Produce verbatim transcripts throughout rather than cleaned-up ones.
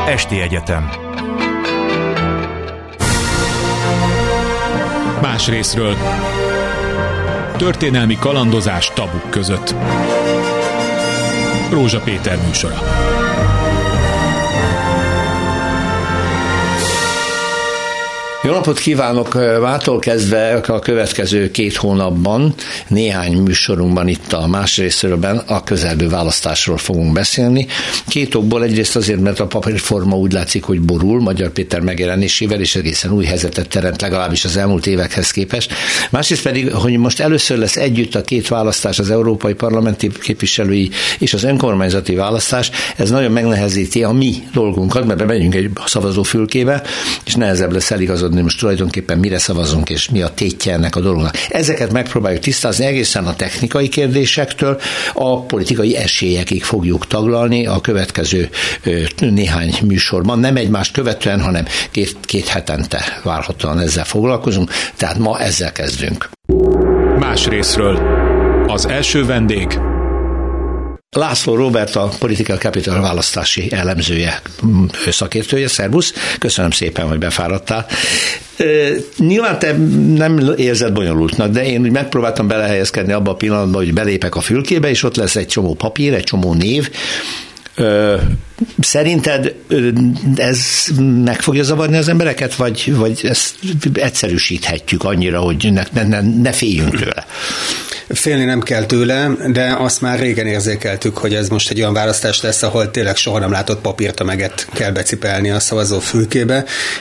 Esti Egyetem. Más részről. Történelmi kalandozás tabuk között. Rózsa Péter műsora. Jó napot kívánok! Mától kezdve a következő két hónapban néhány műsorunkban itt a Másrészről a közelgő választásról fogunk beszélni. Két okból: egyrészt azért, mert a papírforma úgy látszik, hogy borul Magyar Péter megjelenésével, és egészen új helyzetet teremt legalábbis az elmúlt évekhez képest. Másrészt pedig, hogy most először lesz együtt a két választás, az európai parlamenti képviselői és az önkormányzati választás. Ez nagyon megnehezíti a mi dolgunkat, mert bemegyünk egy szavazófülkébe, és nehezebb lesz eligazodni, most tulajdonképpen mire szavazunk, és mi a tétje ennek a dolognak. Ezeket megpróbáljuk tisztázni, egészen a technikai kérdésektől a politikai esélyekig fogjuk taglalni a következő néhány műsorban. Nem egymást követően, hanem két, két hetente várhatóan ezzel foglalkozunk, tehát ma ezzel kezdünk. Más részről. Az első vendég László Róbert, a Political Capital választási elemzője, szakértője. Szervusz, köszönöm szépen, hogy befáradtál. Nyilván te nem érzed bonyolultnak, de én úgy megpróbáltam belehelyezkedni abba a pillanatban, hogy belépek a fülkébe, és ott lesz egy csomó papír, egy csomó név. Szerinted ez meg fogja zavarni az embereket, vagy, vagy ezt egyszerűsíthetjük annyira, hogy ne, ne, ne féljünk tőle? Félni nem kell tőle, de azt már régen érzékeltük, hogy ez most egy olyan választás lesz, ahol tényleg soha nem látott papírtömeget kell becipelni a szavazó fülkébe,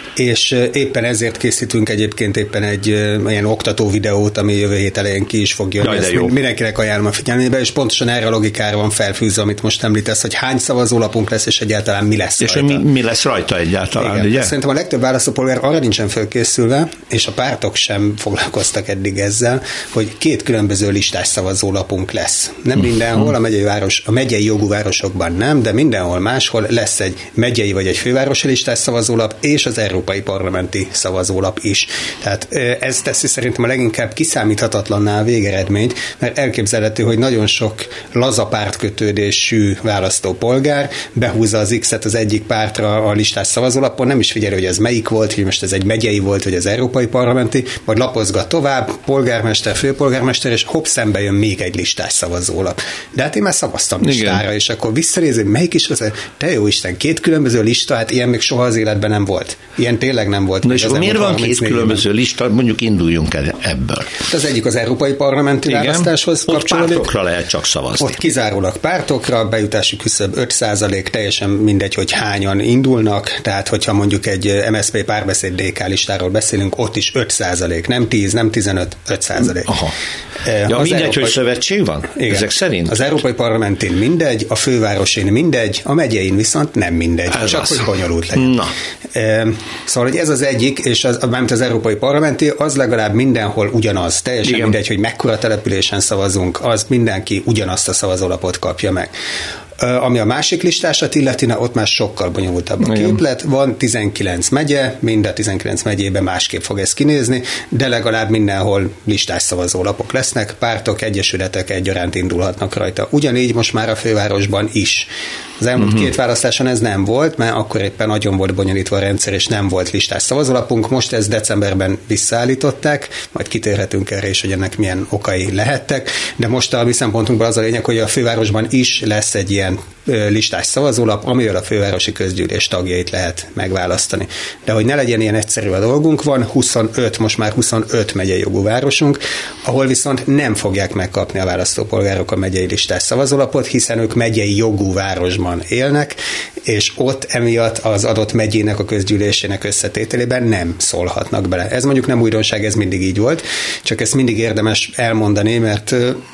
és éppen ezért készítünk egyébként éppen egy ilyen oktató videót, ami jövő hét elején ki is fog jönni. Ezt mindenkinek ajánlom a figyelmébe, és pontosan erre a logikára van felfűzve, amit most említesz, hogy hány szavazólapunk lesz, és egyáltalán mi lesz és rajta. És mi, mi lesz rajta egyáltalán, igen, ugye? Szerintem a legtöbb választópolgár arra nincsen felkészülve, és a pártok sem foglalkoztak eddig ezzel, hogy két különböző listás szavazólapunk lesz. Nem mindenhol, a megyei, város, a megyei jogú városokban nem, de mindenhol máshol lesz egy megyei vagy egy fővárosi listás szavazólap, és az európai parlamenti szavazólap is. Tehát ez teszi szerintem a leginkább kiszámíthatatlanná a végeredményt, mert elképzelhető, hogy nagyon sok laza pártkötődésű választópolgár behúzza az X-et az egyik pártra a listás szavazólapon, nem is figyelj, hogy ez melyik volt, hogy most ez egy megyei volt, vagy az európai parlamenti, majd lapozgat tovább, polgármester, főpolgármester, és hopp, szembe jön még egy listás szavazólap. De hát én már szavaztam listára, igen. És akkor visszanézni, melyik is az, te jó Isten, két különböző lista, hát ilyen még soha az életben nem volt. Ilyen tényleg nem volt. Na és akkor miért van két különböző lista, mondjuk induljunk el ebből. Az egyik az európai parlamenti igen. választáshoz kapcsolódik. Ott pártokra lehet csak szavazni. Ott kizárólag pártokra, bejutási küszöb öt százalék, teljesen mindegy, hogy hányan indulnak, tehát hogyha mondjuk egy em es zé pé párbeszéd dé ká listáról beszélünk, ott is öt százalék, nem tíz, nem tizenöt, öt százalék. Aha. Ja, mindegy, európai... hogy szövetség van? Igen. Ezek szerint? Az európai parlamentin mindegy, a fővárosin mindegy, a megyein viszont nem mindegy. Ez csak az. Hogy bonyolult legyen. Na. E, szóval, hogy ez az egyik, és az, mármint az európai parlamenti, az legalább mindenhol ugyanaz. Teljesen igen. Mindegy, hogy mekkora településen szavazunk, az mindenki ugyanazt a szavazólapot kapja meg. Ami a másik listásat illeti, ott már sokkal bonyolultabb a képlet. Van tizenkilenc megye, mind a tizenkilenc megyében másképp fog ez kinézni, de legalább mindenhol listás szavazólapok lesznek, pártok, egyesületek egyaránt indulhatnak rajta. Ugyanígy most már a fővárosban is. Az elmúlt uh-huh. két választáson ez nem volt, mert akkor éppen nagyon volt bonyolítva a rendszer, és nem volt listás szavazólapunk. Most ezt decemberben visszaállították, majd kitérhetünk erre is, hogy ennek milyen okai lehettek, de most a mi szempontunkban az a lényeg, hogy a fővárosban is lesz egy ilyen listás szavazólap, amivel a fővárosi közgyűlés tagjait lehet megválasztani. De hogy ne legyen ilyen egyszerű a dolgunk, van huszonöt, most már huszonöt megyei jogú városunk, ahol viszont nem fogják megkapni a választópolgárok a megyei listás szavazólapot, hiszen ők megyei jogú városban élnek, és ott emiatt az adott megyének a közgyűlésének összetételében nem szólhatnak bele. Ez mondjuk nem újdonság, ez mindig így volt, csak ezt mindig érdemes elmondani, mert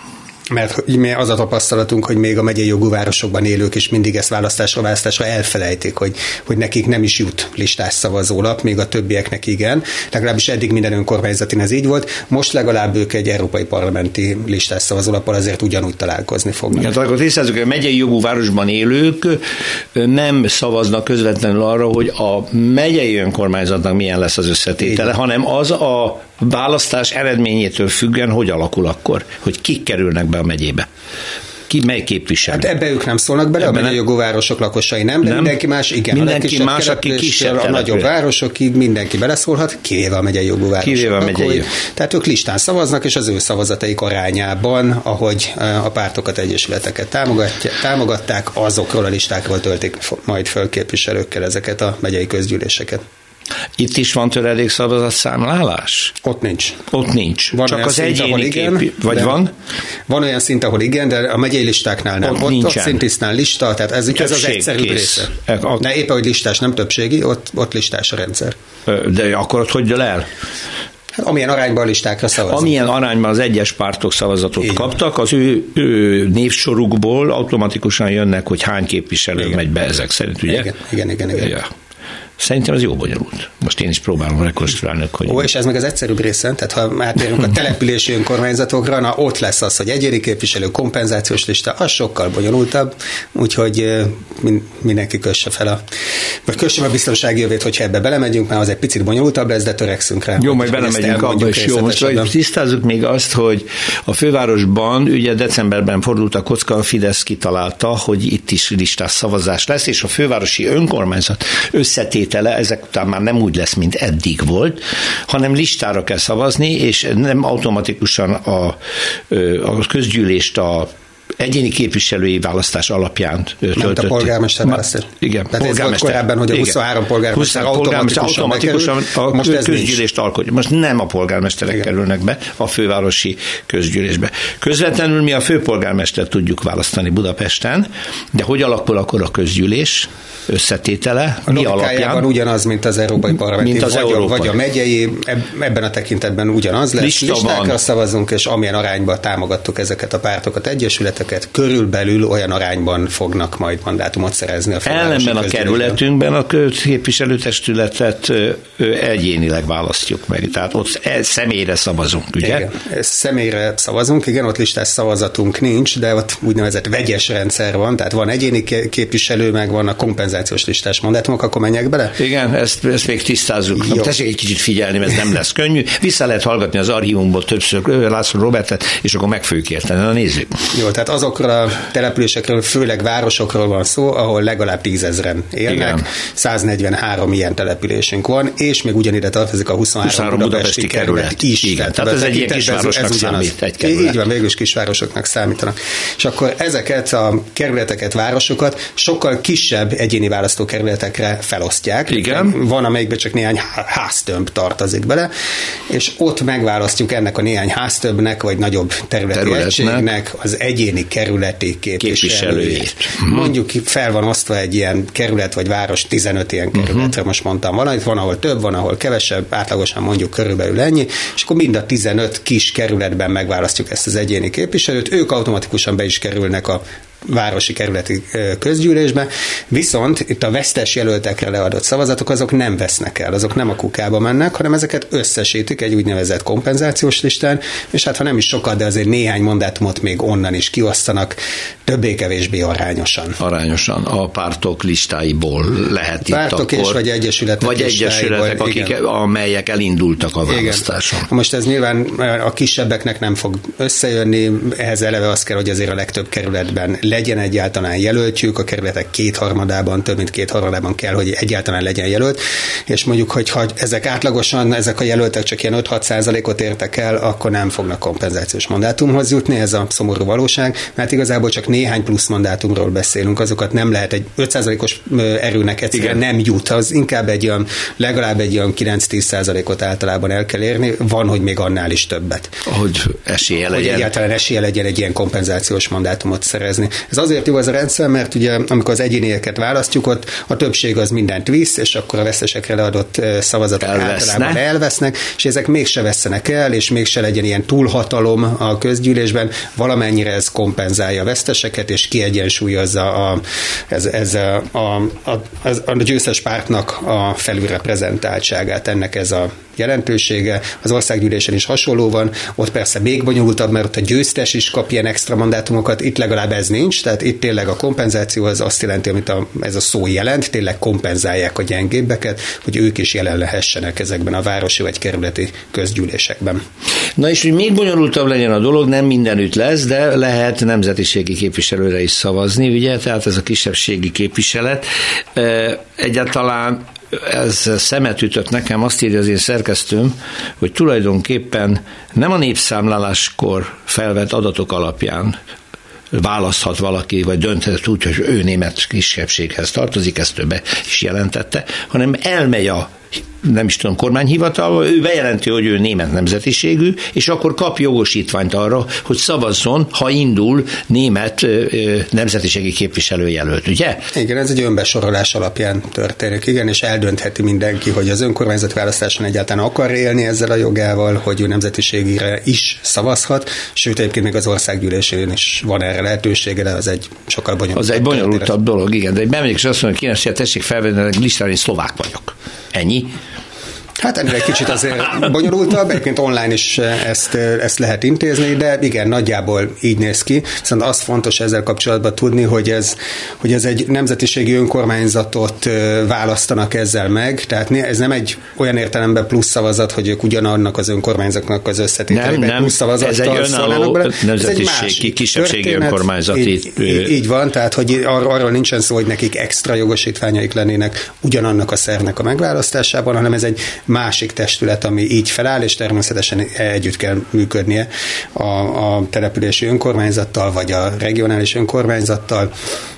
mert az a tapasztalatunk, hogy még a megyei jogú városokban élők is mindig ezt választásra választásra elfelejtik, hogy, hogy nekik nem is jut listás szavazólap, még a többieknek igen. Legalábbis eddig minden önkormányzatin ez így volt. Most legalább ők egy európai parlamenti listás szavazólappal azért ugyanúgy találkozni fognak. Hát akkor tisztázzuk, hogy a megyei jogú városban élők nem szavaznak közvetlenül arra, hogy a megyei önkormányzatnak milyen lesz az összetétele, hanem az a választás eredményétől függően, hogy alakul akkor, hogy kik kerülnek be a megyébe. ki mely képviselő? Hát ebbe ők nem szólnak bele, ebben a megyei jogú városok lakosai nem, de nem. mindenki más igen. Mindenki más, aki kisebb a nagyobb városok, mindenki beleszólhat, kivéve a megyei jogú városok. Kivéve a megyei. Tehát ők listán szavaznak, és az ő szavazataik arányában, ahogy a pártokat, egyesületeket támogatták, azokról a listákról töltik majd föl képviselőkkel ezeket a megyei közgyűléseket. Itt is van töredék szavazatszámlálás? Ott nincs. Ott nincs. Van csak az szint, egyéni igen, kép... Vagy van? Van olyan szint, ahol igen, de a megyei listáknál nem. Ott, ott, ott szintisztán lista, tehát ez, ez az egyszerűbb része. A... Ne éppen, hogy listás, nem többségi, ott, ott listás a rendszer. De akkor ott hogy dől el? Hát, amilyen arányban a listákra szavaznak. Amilyen arányban az egyes pártok szavazatot igen. kaptak, az ő, ő névsorukból automatikusan jönnek, hogy hány képviselő igen. megy be ezek szerint, ugye? Igen, igen, igen. igen. Ja. Szerintem ez jó bonyolult. Most én is próbálom rekonstruálni, hogy... Ó, és ez meg az egyszerűbb része, tehát ha átérünk a települési önkormányzatokra, na ott lesz az, hogy egyéni képviselő, kompenzációs lista, az sokkal bonyolultabb, úgyhogy mindenki kösse fel a... vagy kössem a biztonsági jövét, hogyha ebbe belemegyünk, mert az egy picit bonyolultabb lesz, de törekszünk rá. Jó, majd belemegyünk abba is. Jó, most tisztázzuk még azt, hogy a fővárosban ugye decemberben fordult a kocka, a Fidesz kitalálta, hogy itt is listás szavazás lesz, és a fővárosi önkormányzat összetét ezek után már nem úgy lesz, mint eddig volt, hanem listára kell szavazni, és nem automatikusan a, a közgyűlést a egyéni képviselői választás alapján töltöttük. Ment a polgármester választás. Igen, tehát ez volt korábban, hogy a huszonhárom polgármester automatikusan, automatikusan a most közgyűlést alkotja. Most nem a polgármesterek igen. kerülnek be a fővárosi közgyűlésbe. Közvetlenül mi a főpolgármestert tudjuk választani Budapesten, de hogy alakul akkor a közgyűlés összetétele? A mi alapján? Ugyanaz, mint az Európai Parlamenti, mint az vagy, Európai. vagy a megyei, ebben a tekintetben ugyanaz lesz. Lista listákra van. Szavazunk, és amilyen arányban támogattuk ezeket a pártokat, egyesületeket, körülbelül olyan arányban fognak majd mandátumot szerezni a fővárosi ellenben a kerületünkben a képviselőtestületet egyénileg választjuk meg. Tehát ott személyre szavazunk, ugye? Igen, személyre szavazunk, igen, ott listás szavazatunk nincs, de ott úgynevezett vegyes rendszer van, tehát van egyéni képviselő, meg van a kompenzációs listás mandátumok, akkor menjek bele? Igen, ezt, ezt még tisztázzuk. Tessék egy kicsit figyelni, mert ez nem lesz könnyű. Vissza lehet hallgatni az archívumból többször László Robertet, és akkor meg fogjuk érteni. Na nézzük. Jó, tehát azokra a településekről, főleg városokról van szó, ahol legalább tízezren élnek. Igen. száznegyvenhárom ilyen településünk van, és még ugyanide tartozik a huszonhárom budapesti kerület is. Igen, tehát, tehát ez egy ilyen kisvárosnak ez, ez számít. Egy kerület. Így van, végülis kisvárosoknak számítanak. És akkor ezeket a kerületeket, városokat sokkal kisebb egyéni választókerületekre felosztják. Igen. Van, amelyikben csak néhány háztömb tartozik bele, és ott megválasztjuk ennek a néhány háztömbnek, vagy nagyobb területi egységnek az egyéni kerületi képviselőjét. Uh-huh. Mondjuk fel van osztva egy ilyen kerület vagy város tizenöt ilyen kerületre, uh-huh. most mondtam valamit, van, ahol több, van, ahol kevesebb, átlagosan mondjuk körülbelül ennyi, és akkor mind a tizenöt kis kerületben megválasztjuk ezt az egyéni képviselőt, ők automatikusan be is kerülnek a városi kerületi közgyűlésbe, viszont itt a vesztes jelöltekre leadott szavazatok azok nem vesznek el, azok nem a kukába mennek, hanem ezeket összesítik egy úgynevezett kompenzációs listán, és hát ha nem is sokat, de azért néhány mandátumot még onnan is kiosztanak, többé-kevésbé arányosan. Arányosan a pártok listáiból lehet pártok itt és vagy egyesületek vagy egyesületek, akik, amelyek elindultak a választáson. Igen. Most ez nyilván a kisebbeknek nem fog összejönni, ehhez eleve az kell, hogy azért a legtöbb kerületben legyen egyáltalán jelöltjük, a kerületek kétharmadában, több mint kétharmadában kell, hogy egyáltalán legyen jelölt, és mondjuk, hogy ha ezek átlagosan, ezek a jelöltek csak ilyen öt-hat százalékot értek el, akkor nem fognak kompenzációs mandátumhoz jutni, ez a szomorú valóság, mert igazából csak néhány plusz mandátumról beszélünk, azokat nem lehet egy öt százalékos erőnek egyszerűen nem jut, az inkább egy olyan, legalább egy olyan kilenc-tíz százalékot általában el kell érni, van, hogy még annál is többet. Hogy esélye legyen. Hogy egyáltalán esélye legyen egy ilyen kompenzációs mandátumot szerezni. Ez azért jó ez a rendszer, mert ugye amikor az egyénieket választjuk, ott a többség az mindent visz, és akkor a vesztesekre leadott szavazatok Elveszne. általában elvesznek, és ezek mégse vesznek el, és mégse legyen ilyen túlhatalom a közgyűlésben, valamennyire ez kompenzálja a veszteseket, és kiegyensúlyozza a, ez, ez a, a, a, a győztes pártnak a felülreprezentáltságát. Ennek ez a jelentősége, az országgyűlésen is hasonló van, ott persze még bonyolultabb, mert ott a győztes is kap ilyen extra mandátumokat, itt legalább ez nincs, tehát itt tényleg a kompenzáció az azt jelenti, amit a, ez a szó jelent, tényleg kompenzálják a gyengébbeket, hogy ők is jelen lehessenek ezekben a városi vagy kerületi közgyűlésekben. Na és hogy még bonyolultabb legyen a dolog, nem mindenütt lesz, de lehet nemzetiségi képviselőre is szavazni, ugye, tehát ez a kisebbségi képviselet. Egyáltalán ez szemet ütött nekem, azt írja az én szerkesztőm, hogy tulajdonképpen nem a népszámláláskor felvett adatok alapján választhat valaki, vagy dönthet úgy, hogy ő német kisebbséghez tartozik, ezt többe is jelentette, hanem elmegy a nem is tudom, kormányhivatalba, ő bejelenti, hogy ő német nemzetiségű, és akkor kap jogosítványt arra, hogy szavazzon, ha indul német ö, nemzetiségi képviselőjelölt, ugye? Igen, ez egy önbesorolás alapján történik, igen, és eldöntheti mindenki, hogy az önkormányzati választáson egyáltalán akar élni ezzel a jogával, hogy ő nemzetiségére is szavazhat, sőt egyébként még az országgyűlésén is van erre lehetősége, de az egy sokkal bonyolultabb. Az egy bonyolultabb dolog, igen, de bemegyek és azt mondom, hogy kéne, tessék felvenni, listára, én szlovák vagyok. Ennyi. Hát ennél egy kicsit azért bonyolultabb, egyébként online is ezt, ezt lehet intézni, de igen, nagyjából így néz ki. Viszont az fontos ezzel kapcsolatban tudni, hogy ez, hogy ez egy nemzetiségi önkormányzatot választanak ezzel meg, tehát ez nem egy olyan értelemben plusz szavazat, hogy ők ugyanannak az önkormányzatnak az összetételében plusz szavazattal ez egy önálló nemzetiségi, kisebbségi önkormányzati. Így, így, így van, tehát hogy ar- arról nincsen szó, hogy nekik extra jogosítványaik lennének ugyanannak a szervnek a megválasztásában, hanem ez egy másik testület, ami így feláll, és természetesen együtt kell működnie a, a települési önkormányzattal, vagy a regionális önkormányzattal,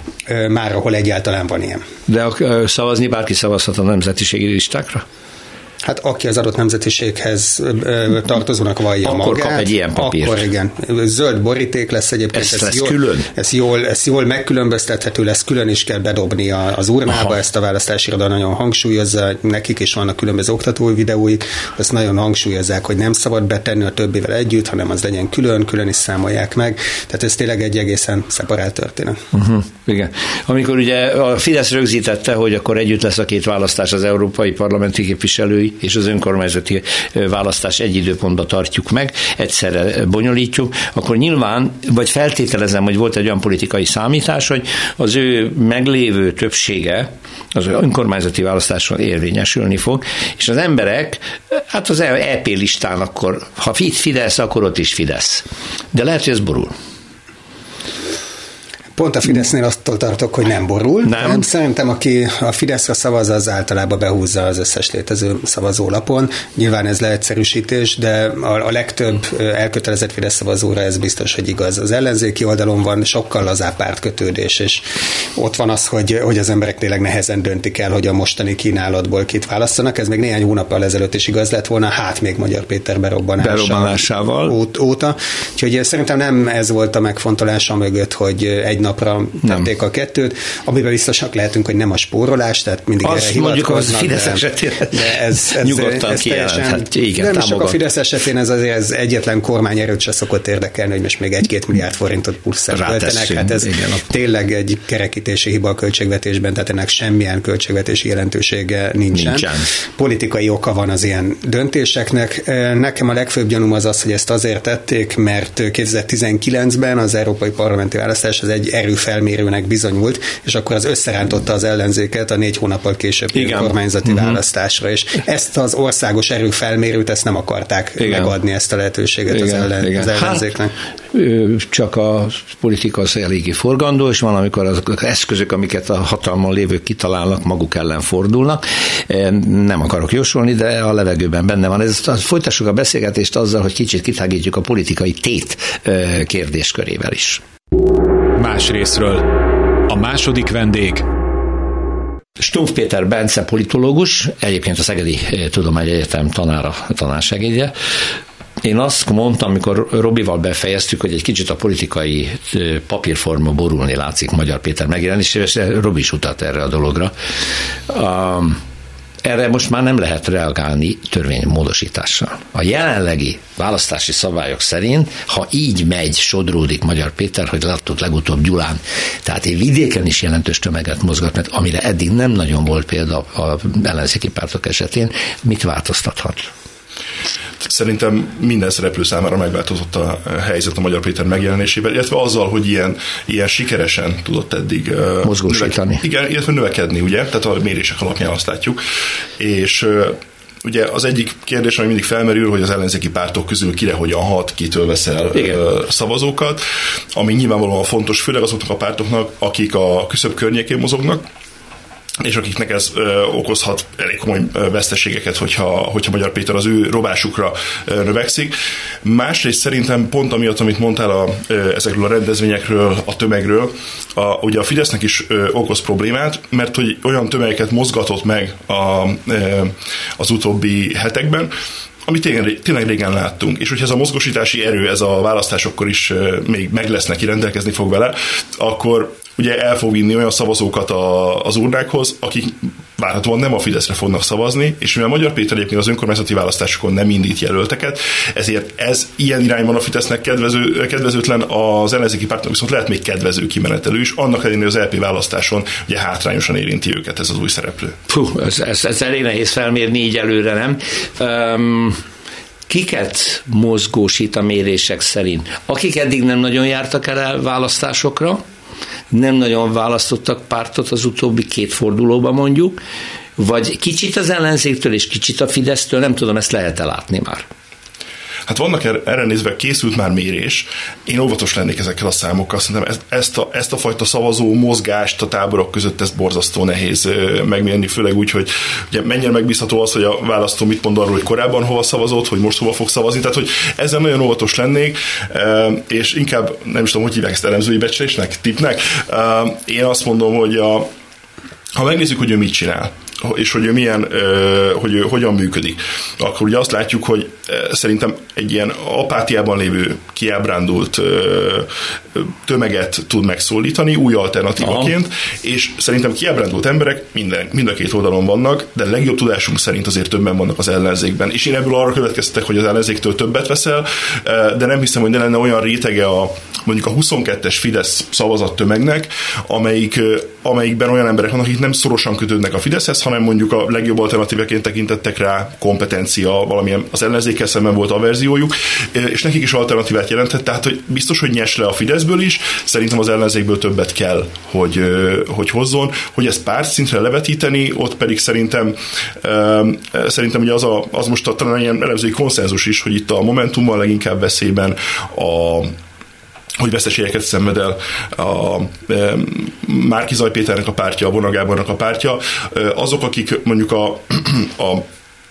már ahol egyáltalán van ilyen. De szavazni bárki szavazhat a nemzetiségi listákra? Hát aki az adott nemzetiséghez tartozónak vallja akkor magát. Akkor kap egy ilyen papírt. Akkor igen. Zöld boríték lesz egyébként. Ez ez lesz jól, külön? Ez jól, ez jól megkülönböztethető lesz, külön is kell bedobni az urnába, aha. Ezt a választási iroda nagyon hangsúlyozza, nekik is vannak különböző oktatói videóik, azt nagyon hangsúlyozzák, hogy nem szabad betenni a többivel együtt, hanem az legyen külön, külön is számolják meg. Tehát ez tényleg egy egészen szeparált történet. Uh-huh. Igen. Amikor ugye a Fidesz rögzítette, hogy akkor együtt lesz a két választás, az európai parlamenti képviselői és az önkormányzati választás egy időpontban tartjuk meg, egyszerre bonyolítjuk, akkor nyilván, vagy feltételezem, hogy volt egy olyan politikai számítás, hogy az ő meglévő többsége az önkormányzati választáson érvényesülni fog, és az emberek, hát az é pé listán akkor, ha Fidesz, akkor ott is Fidesz. De lehet, hogy ez borul. Pont a Fidesznél attól tartok, hogy nem borul. Nem. nem. Szerintem, aki a Fideszre szavaz, az általában behúzza az összes létező szavazólapon. Nyilván ez leegyszerűsítés, de a, a legtöbb elkötelezett Fidesz szavazóra ez biztos, hogy igaz. Az ellenzéki oldalon van sokkal lazább pártkötődés, és ott van az, hogy, hogy az emberek tényleg nehezen döntik el, hogy a mostani kínálatból kit választanak. Ez még néhány hónappal ezelőtt is igaz lett volna, hát még Magyar Péter berobbanása berobbanásával ó- óta. Úgyhogy szerintem nem ez volt a megfontolása mögött, hogy egy napra tették a kettőt, amiben biztosak lehetünk, hogy nem a spórolás, tehát mindig azt erre hivatkoznak. Azt mondjuk, az Fidesz esetén de ez, ez, nyugodtan ez kijelenthet. Igen, nem támogat. csak a Fidesz esetén, ez azért ez egyetlen kormányerőt se szokott érdekelni, hogy most még egy-két milliárd forintot pluszra költenek. Hát ez igen, tényleg egy kerekítési hiba a költségvetésben, tehát ennek semmilyen költségvetési jelentősége nincsen. nincsen. Politikai oka van az ilyen döntéseknek. Nekem a legfőbb gyanúm az az, hogy ezt azért tették, mert kétezer-tizenkilencben az európai parlamenti választás az egy erőfelmérőnek bizonyult, és akkor az összerántotta az ellenzéket a négy hónappal későbbi kormányzati uh-huh. választásra, és ezt az országos erőfelmérőt ezt nem akarták igen. megadni, ezt a lehetőséget igen, az, ellen, igen. az ellenzéknek. Hát, csak a politika az eléggé forgandó, és van, amikor az eszközök, amiket a hatalmon lévők kitalálnak, maguk ellen fordulnak. Nem akarok jósolni, de a levegőben benne van. Ez, folytassuk a beszélgetést azzal, hogy kicsit kitágítjuk a politikai tét kérdéskörével is. Más részről. A második vendég Stumpf Péter Bence politológus, egyébként a Szegedi Tudományegyetem tanára, tanársegédje. Én azt mondtam, amikor Robival befejeztük, hogy egy kicsit a politikai papírforma borulni látszik Magyar Péter megjelenésére, és Robi is utalt erre a dologra. erre most már nem lehet reagálni törvénymódosítással. A jelenlegi választási szabályok szerint, ha így megy, sodródik Magyar Péter, hogy láttuk legutóbb Gyulán, tehát egy vidéken is jelentős tömeget mozgat, mert amire eddig nem nagyon volt példa a ellenzéki pártok esetén, mit változtathat? Szerintem minden szereplő számára megváltozott a helyzet a Magyar Péter megjelenésével, illetve azzal, hogy ilyen, ilyen sikeresen tudott eddig mozgósítani. Növek, igen, illetve növekedni, ugye? Tehát a mérések alapján azt látjuk. És ugye az egyik kérdés, ami mindig felmerül, hogy az ellenzéki pártok közül kire hogyan hat, kitől veszel igen. szavazókat, ami nyilvánvalóan fontos, főleg azoknak a pártoknak, akik a küszöb környékén mozognak, és akiknek ez ö, okozhat elég komoly veszteségeket, hogyha, hogyha Magyar Péter az ő robásukra ö, növekszik. Másrészt szerintem pont amiatt, amit mondtál a, ö, ezekről a rendezvényekről, a tömegről, a, ugye a Fidesznek is ö, okoz problémát, mert hogy olyan tömegeket mozgatott meg a, ö, az utóbbi hetekben, amit tényleg, tényleg régen láttunk. És hogyha ez a mozgósítási erő, ez a választásokkor is ö, még meg lesz neki, rendelkezni fog vele, akkor ugye el fog vinni olyan szavazókat a, az urnákhoz, akik várhatóan nem a Fideszre fognak szavazni, és mivel Magyar Péter egyébként az önkormányzati választásokon nem indít jelölteket, ezért ez ilyen irányban a Fidesznek kedvező, kedvezőtlen, az ellenzéki pártnak viszont lehet még kedvező kimenetelő is, annak ellenére az é pé választáson ugye hátrányosan érinti őket ez az új szereplő. Fú, ez, ez, ez elég nehéz felmérni így előre, nem? Um... Kiket mozgósít a mérések szerint? Akik eddig nem nagyon jártak el választásokra, nem nagyon választottak pártot az utóbbi két fordulóban mondjuk, vagy kicsit az ellenzéktől és kicsit a Fidesztől, nem tudom, ezt lehet-e látni már? Hát vannak erre nézve, készült már mérés. Én óvatos lennék ezekkel a számokkal. Szerintem ezt, ezt, a, ezt a fajta szavazó mozgást a táborok között ezt borzasztó nehéz megmérni, főleg úgy, hogy ugye mennyire megbízható az, hogy a választó mit mond arról, hogy korábban hova szavazott, hogy most hova fog szavazni. Tehát, hogy ezzel nagyon óvatos lennék, és inkább nem is tudom, hogy hívják ezt, elemzői becslésnek, tippnek. Én azt mondom, hogy a, ha megnézzük, hogy ő mit csinál, és hogy ő milyen, hogy ő hogyan működik, akkor ugye azt látjuk, hogy szerintem egy ilyen apátiában lévő, kiábrándult tömeget tud megszólítani új alternatívaként, aha. És szerintem kiábrándult emberek minden, mind a két oldalon vannak, de legjobb tudásunk szerint azért többen vannak az ellenzékben. És én ebből arra következtetek, hogy az ellenzéktől többet veszel, de nem hiszem, hogy ne lenne olyan rétege a mondjuk a huszonkettes Fidesz szavazattömegnek, amelyik, amelyikben olyan emberek vannak, akik nem szorosan kötődnek a Fideszhez, hanem mondjuk a legjobb alternatívaként tekintettek rá, kompetencia, valamilyen az ellenzékkel szemben volt averziójuk, és nekik is alternatívát jelentett, tehát hogy biztos, hogy nyers le a Fideszből is, szerintem az ellenzékből többet kell, hogy, hogy hozzon, hogy ezt pártszintre levetíteni, ott pedig szerintem szerintem ugye az, a, az most a, talán ilyen elemzői konszenzus is, hogy itt a Momentummal leginkább veszélyben a hogy veszteségeket szenved el a e, Márki-Zay Péternek a pártja, a Vona Gábornak a pártja, e, azok, akik mondjuk a, a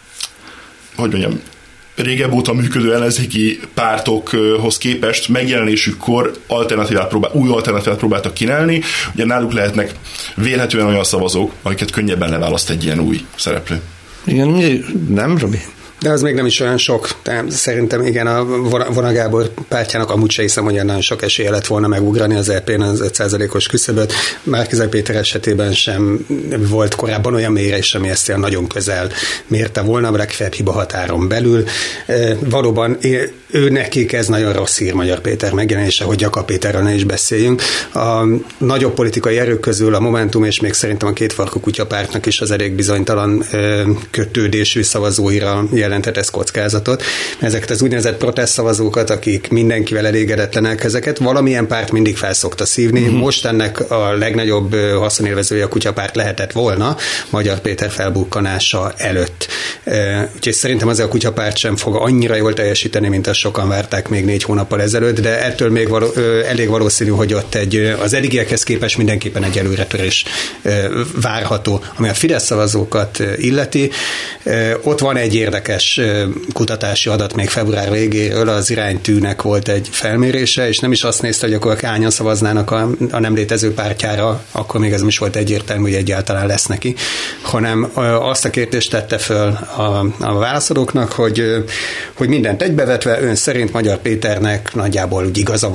hogy mondjam, régebb óta működő ellenzéki pártokhoz képest megjelenésükkor alternatívát próbál, új alternatívát próbáltak kínálni, ugye náluk lehetnek vélhetően olyan szavazók, akiket könnyebben leválaszt egy ilyen új szereplő. Igen, nem, Robi? De az még nem is olyan sok. Tehát szerintem igen, a Vona Gábor pártjának amúgy se hiszem, hogy nagyon sok esélye lett volna megugrani az é pén az öt százalékos küszöböt. Márki-Zay Péter esetében sem volt korábban olyan mérés, ami ezt nagyon közel mérte volna, a legfeljebb hiba határon belül. E, valóban ő nekik ez nagyon rossz hír, Magyar Péter megjelenése, hogy Jakab Péterről ne is beszéljünk. A nagyobb politikai erők közül a Momentum és még szerintem a Kétfarkú Kutyapártnak is az elég bizonytalan e, kötődésű szavazóira jelentett ez kockázatot. Ezeket az úgynevezett protestszavazókat, akik mindenkivel elégedetlenek, ezeket valamilyen párt mindig felszokta szívni. Uh-huh. Most ennek a legnagyobb haszonélvezője a Kutyapárt lehetett volna Magyar Péter felbukkanása előtt. Úgyhogy szerintem az a Kutyapárt sem fog annyira jól teljesíteni, mint azt sokan várták még négy hónappal ezelőtt, de ettől még való, elég valószínű, hogy ott egy, az eddigiekhez képest mindenképpen egy előretörés várható. Ami a Fidesz szavazókat illeti, ott van egy érdekes kutatási adat még február végéről, az Iránytűnek volt egy felmérése, és nem is azt nézte, hogy akkor hányan szavaznának a, a nem létező pártjára, akkor még ez nem is volt egyértelmű, hogy egyáltalán lesz neki, hanem azt a kérdést tette föl a, a válaszadóknak, hogy, hogy mindent egybevetve ön szerint Magyar Péternek nagyjából úgy igaza van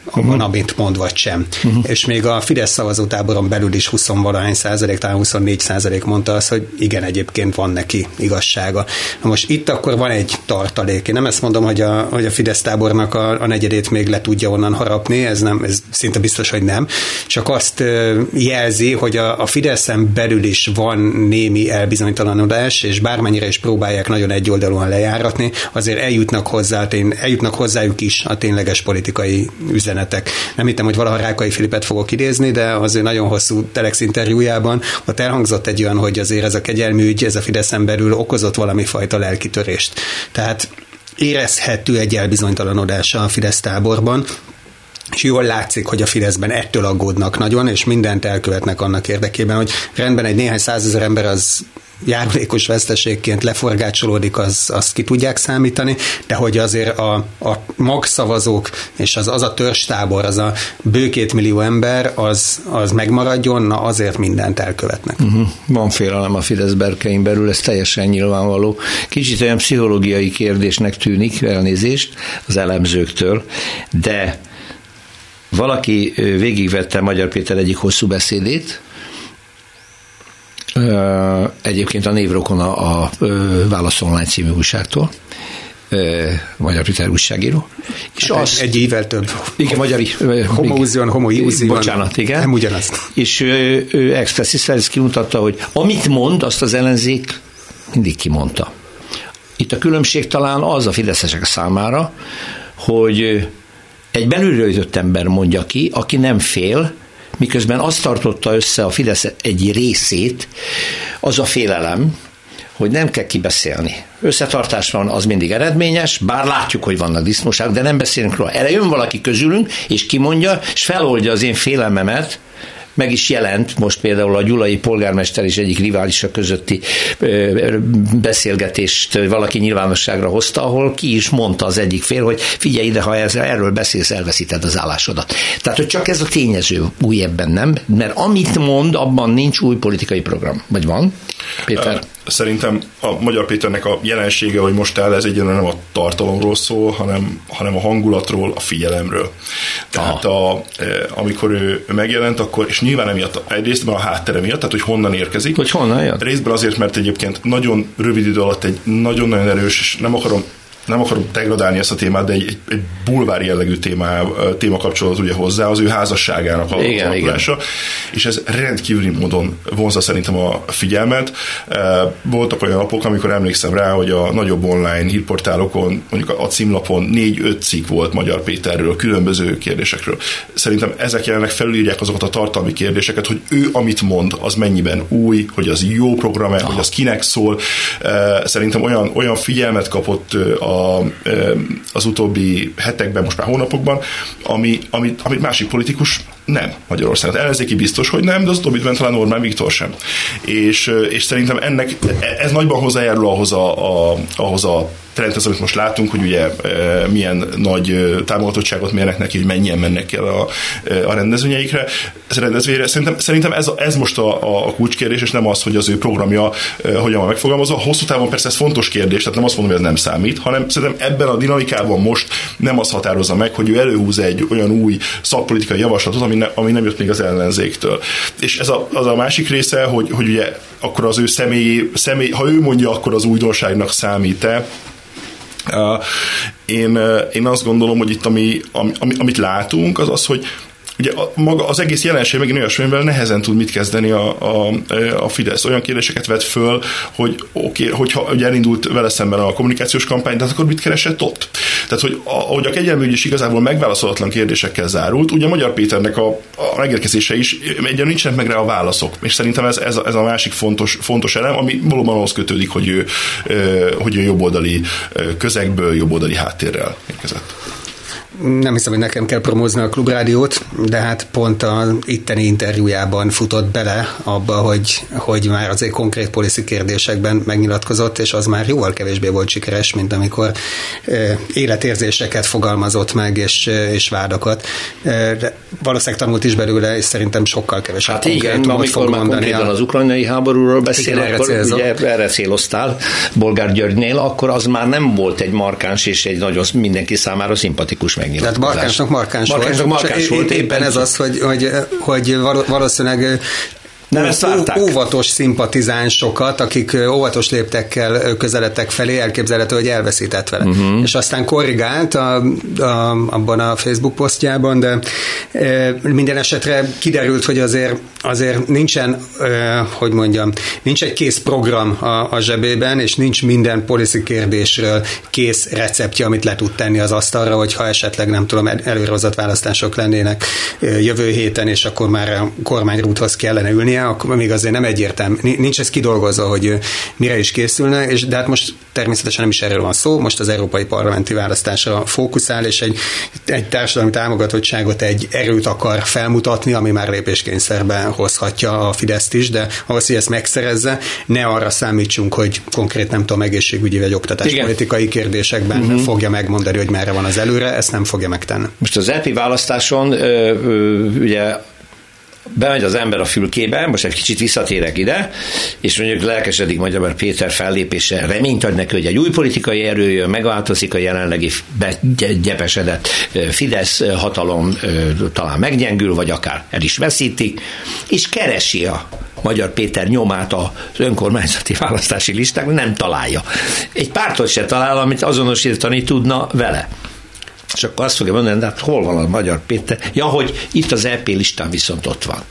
uh-huh. van, amit mond, vagy sem. Uh-huh. És még a Fidesz szavazótáboron belül is húsz-valahány százalék, talán huszonnégy százalék mondta azt, hogy igen, egyébként van neki igazsága. Na most itt akkor van egy tartalék. Én nem ezt mondom, hogy a, hogy a Fidesz tábornak a, a negyedét még le tudja onnan harapni, ez, nem, ez szinte biztos, hogy nem. Csak azt jelzi, hogy a, a Fideszen belül is van némi elbizonytalanodás, és bármennyire is próbálják nagyon egyoldalúan lejáratni, azért eljutnak hozzá, eljutnak hozzájuk is a tényleges politikai üzenetek. Nem hittem, hogy valaha Rákai Filipet fogok idézni, de azért nagyon hosszú Telex interjújában ott elhangzott egy olyan, hogy azért ez a kegyelmi ügy, ez a Fideszen belül okozott valami fajta lelkitörést. Tehát érezhető egy elbizonytalanodása a Fidesz táborban, és jól látszik, hogy a Fideszben ettől aggódnak nagyon, és mindent elkövetnek annak érdekében, hogy rendben egy néhány százezer ember az járulékos veszteségként leforgácsolódik, az, azt ki tudják számítani, de hogy azért a, a magszavazók és az, az a törzstábor, az a bő két millió ember, az, az megmaradjon, na azért mindent elkövetnek. Uh-huh. Van félelem a Fidesz berkein belül, ez teljesen nyilvánvaló. Kicsit olyan pszichológiai kérdésnek tűnik, elnézést az elemzőktől, de valaki végigvette Magyar Péter egyik hosszú beszédét, egyébként a névrokona a Válasz Online című újságtól, Magyar Péter újságíró. És az, egy évvel több. Igen, magyari. Homózion, homoiúzion. Bocsánat, igen. Nem ugyanaz. És ő, ő expressis verbis kimutatta, hogy amit mond, azt az ellenzék mindig kimondta. Itt a különbség talán az a fideszesek számára, hogy egy belülről jött ember mondja ki, aki nem fél, miközben azt tartotta össze a Fidesz egy részét, az a félelem, hogy nem kell kibeszélni. Összetartás van, az mindig eredményes, bár látjuk, hogy vannak disznóságok, de nem beszélünk róla. Erre jön valaki közülünk, és kimondja, és feloldja az én félelmemet, meg is jelent most például a gyulai polgármester és egyik riválisa közötti beszélgetést valaki nyilvánosságra hozta, ahol ki is mondta az egyik fél, hogy figyelj ide, ha erről beszélsz, elveszíted az állásodat. Tehát, hogy csak ez a tényező új ebben, nem? Mert amit mond, abban nincs új politikai program. Vagy van? Péter? Szerintem a Magyar Péternek a jelensége, hogy most áll, ez egyébként nem a tartalomról szól, hanem, hanem a hangulatról, a figyelemről. Tehát a, amikor ő megjelent, akkor, és nyilván emiatt, egyrésztben a háttere miatt, tehát hogy honnan érkezik. Hogy honnan jön? Részben azért, mert egyébként nagyon rövid idő alatt egy nagyon-nagyon erős, és nem akarom nem akarom degradálni ezt a témát, de egy, egy, egy bulvár jellegű téma, téma kapcsolódott ugye hozzá, az ő házasságának a igen, alakulása, igen. És ez rendkívüli módon vonzza szerintem a figyelmet. Voltak olyan napok, amikor emlékszem rá, hogy a nagyobb online hírportálokon, mondjuk a címlapon négy-öt cikk volt Magyar Péterről, különböző kérdésekről. Szerintem ezek jelenleg felülírják azokat a tartalmi kérdéseket, hogy ő amit mond, az mennyiben új, hogy az jó program, hogy az kinek szól. Szerintem olyan, olyan figyelmet kapott a A, az utóbbi hetekben, most már hónapokban, ami, amit, amit másik politikus nem Magyarországon. Ellenzéki biztos, hogy nem, de az utóbbitben talán Orbán Viktor sem. És, és szerintem ennek, ez nagyban hozzájárul ahhoz a, a, ahhoz a trendhez, amit most látunk, hogy ugye e, milyen nagy e, támogatottságot mérnek neki, hogy mennyien mennek el a, e, a rendezvényeikre. Ez rendezvényre. Szerintem, szerintem ez, ez most a, a kulcskérdés, és nem az, hogy az ő programja e, hogyan van megfogalmazva. Hosszú távon persze ez fontos kérdés, tehát nem azt mondom, hogy ez nem számít, hanem szerintem ebben a dinamikában most nem az határozza meg, hogy ő előhúz egy olyan új szakpolitikai javaslatot, ami, ne, ami nem jött még az ellenzéktől. És ez a, az a másik része, hogy, hogy ugye akkor az ő személy, személy, ha ő mondja, akkor az újdonságnak számít-e. Uh, én, uh, én azt gondolom, hogy itt ami, ami, amit látunk, az az, hogy ugye a, maga az egész jelenség megint olyasmivel nehezen tud mit kezdeni a, a, a Fidesz. Olyan kérdéseket vet föl, hogy oké, okay, hogyha ugye elindult vele szemben a kommunikációs kampány, de akkor mit keresett ott? Tehát, hogy ahogy a kegyelmi ügy is igazából megválaszolatlan kérdésekkel zárult, ugye Magyar Péternek a, a megérkezése is, egyáltalán nincsenek meg rá a válaszok. És szerintem ez, ez, a, ez a másik fontos, fontos elem, ami valóban ahhoz kötődik, hogy ő, hogy ő jobboldali közegből, jobboldali háttérrel érkezett. Nem hiszem, hogy nekem kell promózni a Klubrádiót, de hát pont az itteni interjújában futott bele abba, hogy, hogy már azért konkrét policy kérdésekben megnyilatkozott, és az már jóval kevésbé volt sikeres, mint amikor e, életérzéseket fogalmazott meg, és, és vádakat. E, valószínűleg tanult is belőle, és szerintem sokkal kevesebb hát konkrétumot fog mondani. Hát az ukrajnai háborúról beszél, igen, akkor erre, ugye, erre céloztál Bolgár Györgynél, akkor az már nem volt egy markáns és egy nagyon mindenki számára szimpatikus megnyilatkozás. Tehát markánsnak markáns, markánsnak volt. Markáns volt. Éppen, éppen ez az, hogy, hogy, hogy valószínűleg nem ezt várták. Óvatos szimpatizánsokat, akik óvatos léptekkel közeledtek felé, elképzelhető, hogy elveszített vele. Uh-huh. És aztán korrigált a, a, abban a Facebook posztjában, de e, minden esetre kiderült, hogy azért, azért nincsen, e, hogy mondjam, nincs egy kész program a, a zsebében, és nincs minden policy kérdésről kész receptje, amit le tud tenni az asztalra, hogyha esetleg, nem tudom, előrehozott választások lennének jövő héten, és akkor már a kormányrúthoz kellene ülnie, akkor még azért nem egyértelmű, nincs ez kidolgozva, hogy mire is készülne, és de hát most természetesen nem is erről van szó, most az európai parlamenti választásra fókuszál, és egy, egy társadalmi támogatottságot, egy erőt akar felmutatni, ami már lépéskényszerben hozhatja a Fideszt is, de ahhoz, hogy ezt megszerezze, ne arra számítsunk, hogy konkrét, nem tudom, egészségügyi vagy oktatáspolitikai kérdésekben uh-huh. fogja megmondani, hogy merre van az előre, ezt nem fogja megtenni. Most az é pé választáson ö, ö, ugye bemegy az ember a fülkébe, most egy kicsit visszatérek ide, és mondjuk lelkesedik Magyar Péter fellépése, reményt ad neki, hogy egy új politikai erő jön, megváltozik a jelenlegi begyepesedett Fidesz hatalom, talán meggyengül, vagy akár el is veszítik, és keresi a Magyar Péter nyomát az önkormányzati választási listákon, nem találja. Egy pártot se talál, amit azonosítani tudna vele. És akkor azt fogja mondani, de hát hol van a Magyar Péter? Ja, hogy itt az é pé listán viszont ott van.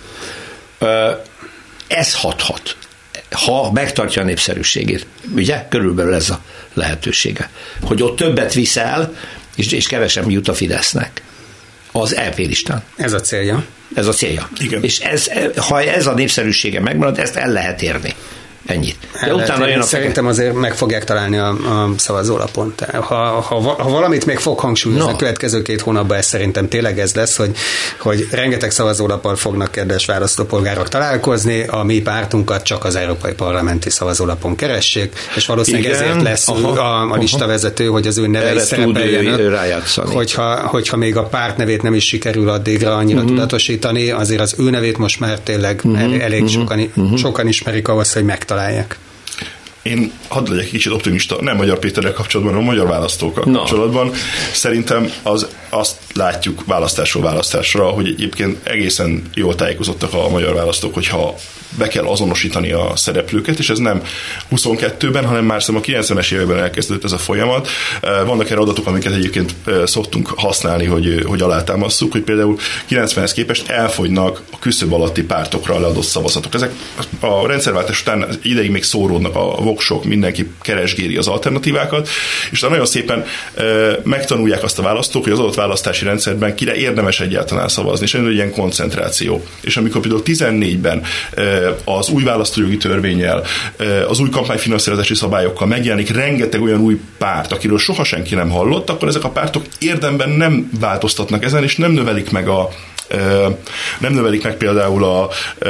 Ez hathat, ha megtartja a népszerűségét. Ugye? Körülbelül ez a lehetősége. Hogy ott többet viszel, és, és kevesebb jut a Fidesznek. Az é pé listán. Ez a célja. Ez a célja. Igen. És ez, ha ez a népszerűsége megmarad, ezt el lehet érni. Ennyit. De utána jön a Szerintem azért meg fogják találni a, a szavazólapon. Ha, ha, ha valamit még fog hangsúlyozni no. a következő két hónapban, ez szerintem tényleg ez lesz, hogy, hogy rengeteg szavazólappal fognak kedves választópolgárok találkozni, a mi pártunkat csak az európai parlamenti szavazólapon keressék, és valószínűleg igen. ezért lesz aha, a, a listavezető, hogy az ő neve is szerepeljen. Hogyha, hogyha még a párt nevét nem is sikerül addigra annyira uh-huh. tudatosítani, azért az ő nevét most már tényleg uh-huh. elég uh-huh. sokan, uh-huh. sokan ismerik ahhoz, hogy megtalálják. Én hadd legyek kicsit optimista, nem Magyar Péterrel kapcsolatban, hanem a magyar választókkal no. kapcsolatban. Szerintem az, azt látjuk választásról választásra, hogy egyébként egészen jól tájékozottak a magyar választók, hogyha be kell azonosítani a szereplőket, és ez nem huszonkettőben, hanem már szerintem a kilencvenes években elkezdődött ez a folyamat. Vannak erre adatok, amiket egyébként szoktunk használni, hogy, hogy alátámasszuk, hogy például kilencvenhez képest elfogynak a küszöb alatti pártokra leadott szavazatok. Ezek a rendszerváltás után ideig még szóródnak a voksok, mindenki keresgéli az alternatívákat, és nagyon szépen megtanulják azt a választók, hogy az adott választási rendszerben kire érdemes egyáltalán szavazni, és egy ilyen koncentráció. És amikor például tizennégyben az új választójogi törvénnyel, az új kampányfinanszírozási szabályokkal megjelenik rengeteg olyan új párt, akiről soha senki nem hallott, akkor ezek a pártok érdemben nem változtatnak ezen, és nem növelik meg a nem növelik meg például a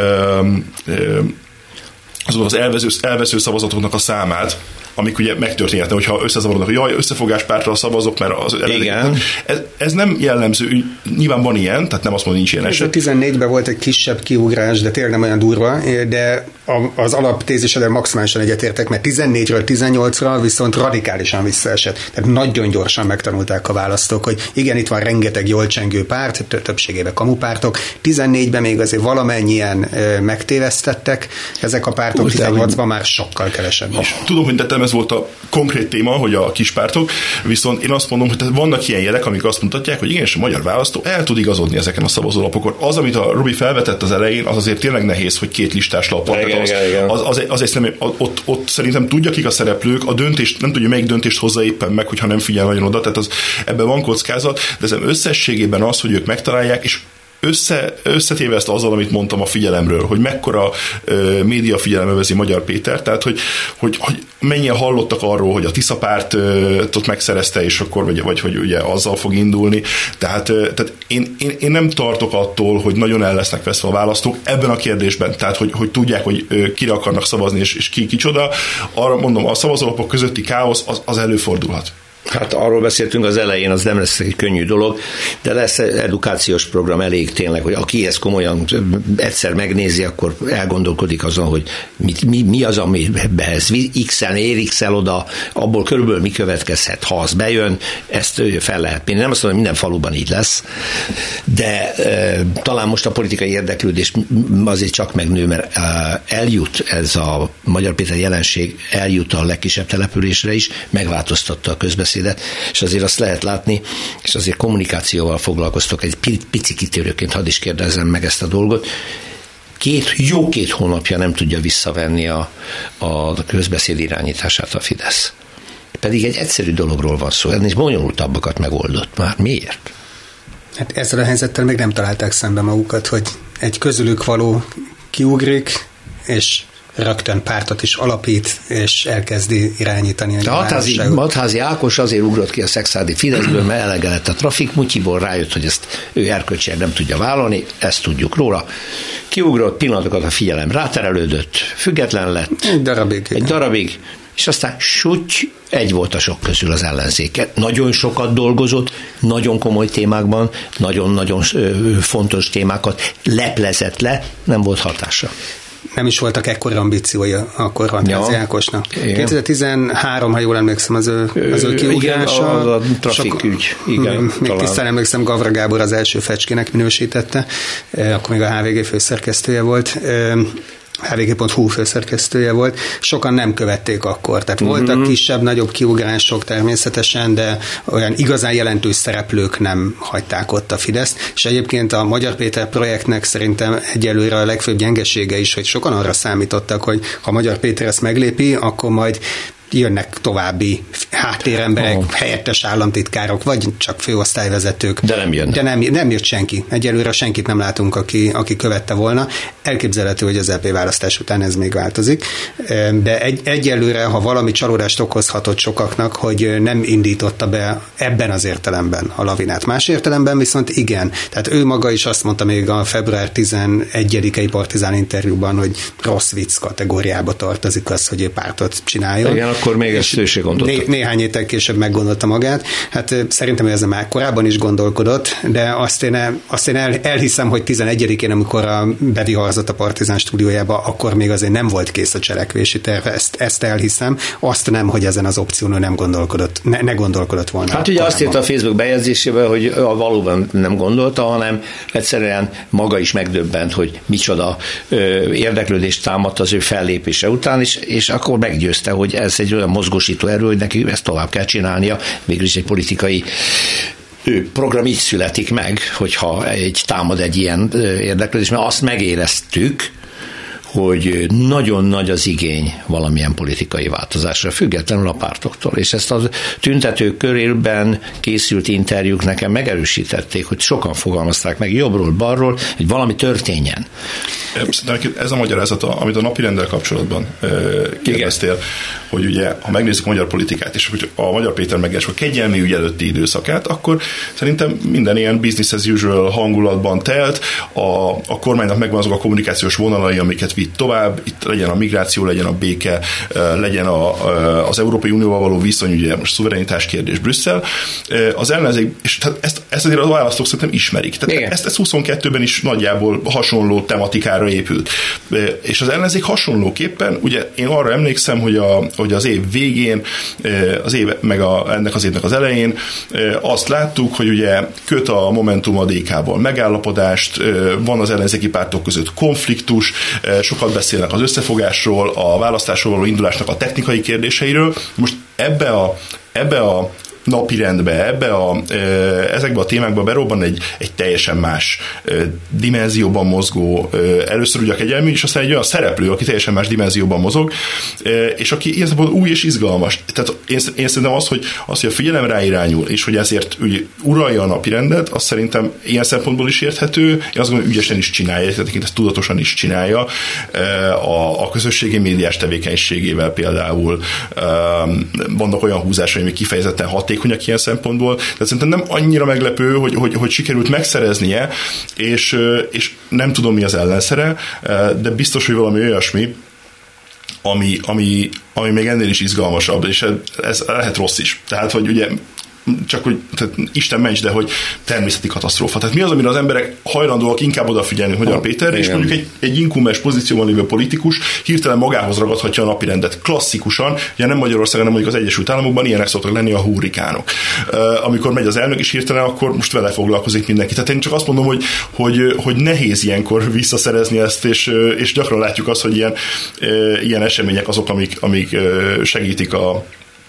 azon az elvesző, elvesző szavazatoknak a számát, amik ugye megtörténhetne, hogyha összezavarodnak, hogy jaj, összefogáspártra szavazok, mert az igen. Ez, ez nem jellemző, nyilván van ilyen, tehát nem azt mondom, nincs ilyen eset. tizennégyben volt egy kisebb kiugrás, de tényleg nem olyan durva, de az alaptézisedel maximálisan egyetértek, mert tizennégyről tizennyolcra viszont radikálisan visszaesett. Tehát nagyon gyorsan megtanulták a választók, hogy igen, itt van rengeteg jól csengő párt, többségében kamupártok, tizennégyben még azért valamennyien megtévesztettek, ezek a pártok tizennyolcban már sokkal kevesebb is. Tudom, hogy tettem, ez volt a konkrét téma, hogy a kispártok, viszont én azt mondom, hogy vannak ilyen jelek, amik azt mutatják, hogy igenis a magyar választó el tud igazodni ezeken a szavazólapokon. Az, amit a Robi felvetett az elején, az azért tényleg nehéz, hogy két listás lap van. Az, az, az, az, az nem, ott, ott szerintem tudja, kik a szereplők, a döntést, nem tudja, melyik döntést hozza éppen meg, hogyha nem figyel nagyon oda, tehát az, ebben van kockázat, de ez összességében az, hogy ők megtalálják, és Össze, összetéve ezt azzal, amit mondtam a figyelemről, hogy mekkora ö, média figyelem övezi Magyar Péter, tehát hogy, hogy, hogy mennyien hallottak arról, hogy a Tisza pártot megszerezte, és akkor, vagy, vagy hogy ugye azzal fog indulni. Tehát, ö, tehát én, én, én nem tartok attól, hogy nagyon el lesznek veszve a választók ebben a kérdésben, tehát hogy, hogy tudják, hogy ö, kire akarnak szavazni, és, és ki kicsoda. Arra mondom, a szavazólapok közötti káosz az, az előfordulhat. Hát arról beszéltünk az elején, az nem lesz egy könnyű dolog, de lesz edukációs program elég tényleg, hogy aki ezt komolyan egyszer megnézi, akkor elgondolkodik azon, hogy mi, mi, mi az, ami behez x-en ér, x-el oda, abból körülbelül mi következhet, ha az bejön, ezt fel lehet mérni. Nem azt mondom, hogy minden faluban így lesz, de e, talán most a politikai érdeklődés azért csak megnő, mert e, eljut ez a Magyar Péter jelenség, eljut a legkisebb településre is, megváltoztatta a közbeszédet, és azért azt lehet látni, és azért kommunikációval foglalkoztok, egy pici kitérőként hadd is kérdezzem meg ezt a dolgot. Két, jó két hónapja nem tudja visszavenni a, a közbeszéd irányítását a Fidesz. Pedig egy egyszerű dologról van szó, ennél bonyolultabbakat megoldott már. Miért? Hát ezzel a helyzettel még nem találták szembe magukat, hogy egy közülük való kiugrik, és rögtön pártot is alapít, és elkezdi irányítani a Hatházi, Hatházi Ákos azért ugrott ki a szexádi Fideszből, mert elege lett a trafik, Mutyiból rájött, hogy ezt ő erkölcsileg nem tudja vállalni, ezt tudjuk róla. Kiugrott, pillanatokat a figyelem ráterelődött, független lett. Egy darabig. Egy darabig, és aztán suty, egy volt a sok közül az ellenzéke. Nagyon sokat dolgozott, nagyon komoly témákban, nagyon-nagyon fontos témákat leplezett le, nem volt hatása. Nem is voltak ekkora ambíciója akkor Hatházi ja, Ákosnak. kétezer-tizenhárom, ha jól emlékszem, az ő, az ő kiugrása. Igen, a, a trafikügy. Igen, még tisztán emlékszem, Gavra Gábor az első fecskének minősítette, akkor még a há vé gé főszerkesztője volt. há vé gé pont hú főszerkesztője volt, sokan nem követték akkor, tehát uh-huh. voltak kisebb, nagyobb kiugrások természetesen, de olyan igazán jelentős szereplők nem hagyták ott a Fideszt, és egyébként a Magyar Péter projektnek szerintem egyelőre a legfőbb gyengesége is, hogy sokan arra számítottak, hogy ha Magyar Péter ezt meglépi, akkor majd jönnek további háttéremberek, oh. helyettes államtitkárok, vagy csak főosztályvezetők. De nem jönnek. De nem, nem jött senki. Egyelőre senkit nem látunk, aki, aki követte volna. Elképzelhető, hogy az é pé választás után ez még változik. De egy, egyelőre, ha valami csalódást okozhatott sokaknak, hogy nem indította be ebben az értelemben a lavinát. Más értelemben viszont igen. Tehát ő maga is azt mondta még a február tizenegyedikei Partizán interjúban, hogy rossz vicc kategóriába tartozik az, hogy ő pártot csináljon. Igen, akkor még ezt ő se gondolta. Né- néhány héttel később meggondolta magát. Hát szerintem ő ezzel már korábban is gondolkodott, de azt én, azt én el, elhiszem, hogy tizenegyedikén, amikor a beviharzott a Partizán stúdiójába, akkor még azért nem volt kész a cselekvési terve. Ezt, ezt elhiszem. Azt nem, hogy ezen az opción ő nem gondolkodott, ne, ne gondolkodott volna. Hát ugye azt írta a Facebook bejegyzésében, hogy valóban nem gondolta, hanem egyszerűen maga is megdöbbent, hogy micsoda ö, érdeklődést támadt az ő fellépése után, és, és akkor meggyőzte, hogy ez egy olyan mozgósító erő, hogy neki ezt tovább kell csinálnia, mégis egy politikai ő program így születik meg, hogyha egy támad egy ilyen érdeklődés, mert azt megéreztük, hogy nagyon nagy az igény valamilyen politikai változásra, függetlenül a pártoktól. És ezt a tüntetők körében készült interjúk nekem megerősítették, hogy sokan fogalmazták meg jobbról, balról, hogy valami történjen. Ez a magyarázat, amit a napirenddel kapcsolatban kérdeztél, hogy ugye, ha megnézzük a magyar politikát, és hogy a Magyar Péter megkezdte a kegyelmi ügy előtti időszakát, akkor szerintem minden ilyen business as usual hangulatban telt, a, a kormánynak megvan azok a kommunikációs vonalai, amiket vitt tovább, itt legyen a migráció, legyen a béke, legyen a, az Európai Unióval való viszony, ugye most szuverenitás kérdés Brüsszel. Az ellenzék, és ezt, ezt azért a választók szerintem ismerik. Tehát ezt, ezt huszonkettőben is nagyjából hasonló tematikára épült. És az ellenzék hasonlóképpen, ugye én arra emlékszem, hogy, a, hogy az év végén, az év, meg a, ennek az évnek az elején azt láttuk, hogy ugye köt a Momentum a dé ká-val megállapodást, van az ellenzéki pártok között konfliktus, sokat beszélnek az összefogásról, a választásról való indulásnak a technikai kérdéseiről. Most ebbe a, ebbe a napirendbe, ebbe a, ezekbe a témákba berobban egy, egy teljesen más dimenzióban mozgó, először ugye a kegyelmi, és aztán egy olyan szereplő, aki teljesen más dimenzióban mozog, és aki ilyen szempontból új és izgalmas. Tehát én, én szerintem az, hogy, az, hogy a figyelem ráirányul, és hogy ezért ugye, uralja a napirendet, az szerintem ilyen szempontból is érthető, én azt gondolom, hogy ügyesen is csinálja, tehát ezt tudatosan is csinálja, a, a közösségi médiás tevékenységével például vannak olyan húzásai, amik kifejezetten haték hatékonyak ilyen szempontból, de szerintem nem annyira meglepő, hogy, hogy, hogy sikerült megszereznie, és, és nem tudom mi az ellenszere, de biztos, hogy valami olyasmi, ami, ami, ami még ennél is izgalmasabb, és ez lehet rossz is. Tehát, hogy ugye csak hogy tehát Isten ments, de hogy természeti katasztrófa. Tehát mi az, amire az emberek hajlandóak inkább odafigyelni Magyar Péterre, és mondjuk egy, egy inkumbens pozícióban lévő politikus hirtelen magához ragadhatja a napirendet. Klasszikusan, ugye nem Magyarországon, hanem mondjuk az Egyesült Államokban ilyenek szoktak lenni a hurrikánok. Uh, amikor megy az elnök is hirtelen, akkor most vele foglalkozik mindenki. Tehát én csak azt mondom, hogy, hogy, hogy nehéz ilyenkor visszaszerezni ezt, és, és gyakran látjuk azt, hogy ilyen, ilyen események azok, amik, amik segítik a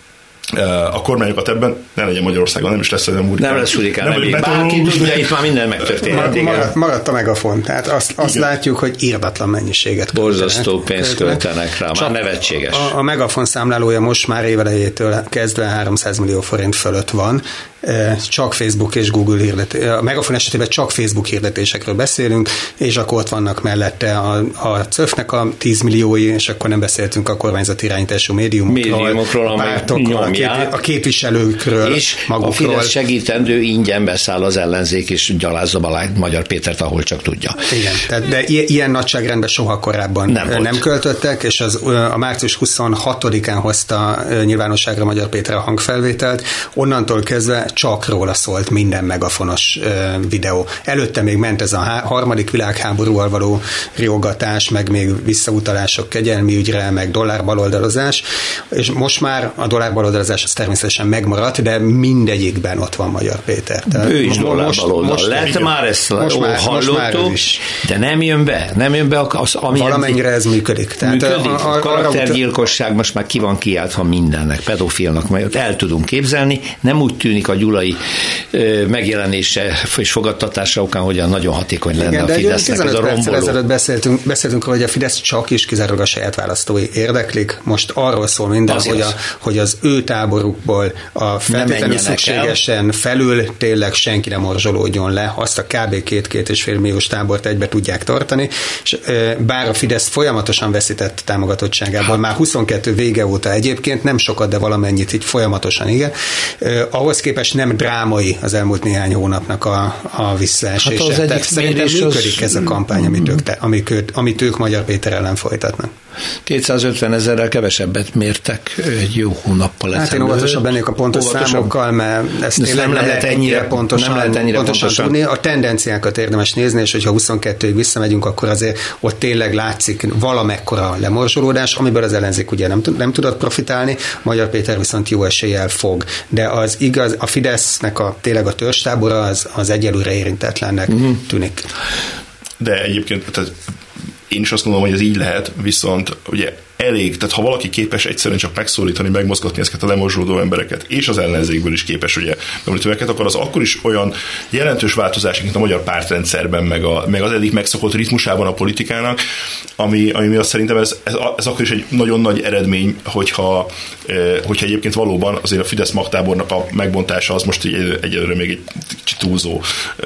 a kormányokat ebben, ne legyen Magyarországon, nem is lesz olyan hurrikán. Nem lesz hurrikán, nem még bárki tudja, itt már minden megtörténhet. Maradt, maradt a megafon, tehát azt, azt látjuk, hogy irdatlan mennyiséget borzasztó pénzt költenek rá, már nevetséges. A, a megafon számlálója most már évelejétől kezdve háromszáz millió forint fölött van, csak Facebook és Google hirdetés. A Megafon esetében csak Facebook hirdetésekről beszélünk, és akkor ott vannak mellette a, a cöfnek a tíz milliói, és akkor nem beszéltünk a kormányzati irányítású médiumokról, médiumokról a pártokról, a, kép, a képviselőkről, és magukról. A Fidesz segítendő ingyen beszáll az ellenzék, és gyalázza alá Magyar Pétert, ahol csak tudja. Igen, tehát, de ilyen nagyságrendben soha korábban nem, nem költöttek, és az, a március huszonhatodikán hozta nyilvánosságra Magyar Péter a hangfelvételt, onnantól kezdve csak róla szólt minden megafonos videó. Előtte még ment ez a harmadik világháborúval való riogatás, meg még visszautalások kegyelmi ügyre, meg dollárbaloldalozás, és most már a dollárbaloldalozás az természetesen megmaradt, de mindegyikben ott van Magyar Péter. Tehát ő is dollárbaloldal lett, igen. Már ezt most már, hallottuk, most de nem jön be, nem jön be az, ami valamennyire ez működik. Tehát működik. A, a, a karaktergyilkosság most már ki van kiáltva mindennek, pedofilnak, majd el tudunk képzelni, nem úgy tűnik a Gyulai megjelenése és fogadtatása okán, hogyan nagyon hatékony lenne. Igen, a Fidesznek ez a romboló. Ezelőtt beszéltünk, beszéltünk róla, hogy a Fidesz csak is kizárólag a saját választói érdeklik. Most arról szól minden, hogy, a, hogy az ő táborukból a feltétlenül szükségesen felül tényleg senki nem morzsolódjon le, azt a kb. két-két és fél milliós tábort egybe tudják tartani, és bár a Fidesz folyamatosan veszített támogatottságából, hát. Már huszonkettő vége óta egyébként, nem sokat, de valamennyit így folyamatosan, igen. Ahhoz képest nem drámai az elmúlt néhány hónapnak a, a visszaesése. Hát tehát szerintem működik ez a kampány, amit ők, amit, ők, amit ők Magyar Péter ellen folytatnak. kétszázötven ezerrel kevesebbet mértek egy jó hónappal ezelőtt. Hát én óvatosabb lennék a pontos óvatosabb. számokkal, mert ezt nem, nem lehet ennyire pontosan, nem lehet ennyire pontosan, pontosan tudni. A tendenciákat érdemes nézni, és hogyha huszonkettőig visszamegyünk, akkor azért ott tényleg látszik valamekkora lemorzsolódás, amiből az ellenzék ugye nem, nem tudott profitálni, Magyar Péter viszont jó eséllyel fog. De az igaz, a Fidesznek a, tényleg a törzstábora az, az egyelőre érintetlennek uh-huh. tűnik. De egyébként tehát én is azt gondolom, hogy ez így lehet, viszont ugye elég, tehát ha valaki képes egyszerűen csak megszólítani, megmozgatni ezeket a lemorzsolódó embereket, és az ellenzékből is képes ugye megmozgatni, akkor az akkor is olyan jelentős változás, mint a magyar pártrendszerben, meg, a, meg az eddig megszokott ritmusában a politikának, ami, ami miatt szerintem ez, ez, ez akkor is egy nagyon nagy eredmény, hogyha, hogyha egyébként valóban azért a Fidesz magtábornak a megbontása az most egy, egyelőre még egy kicsit túlzó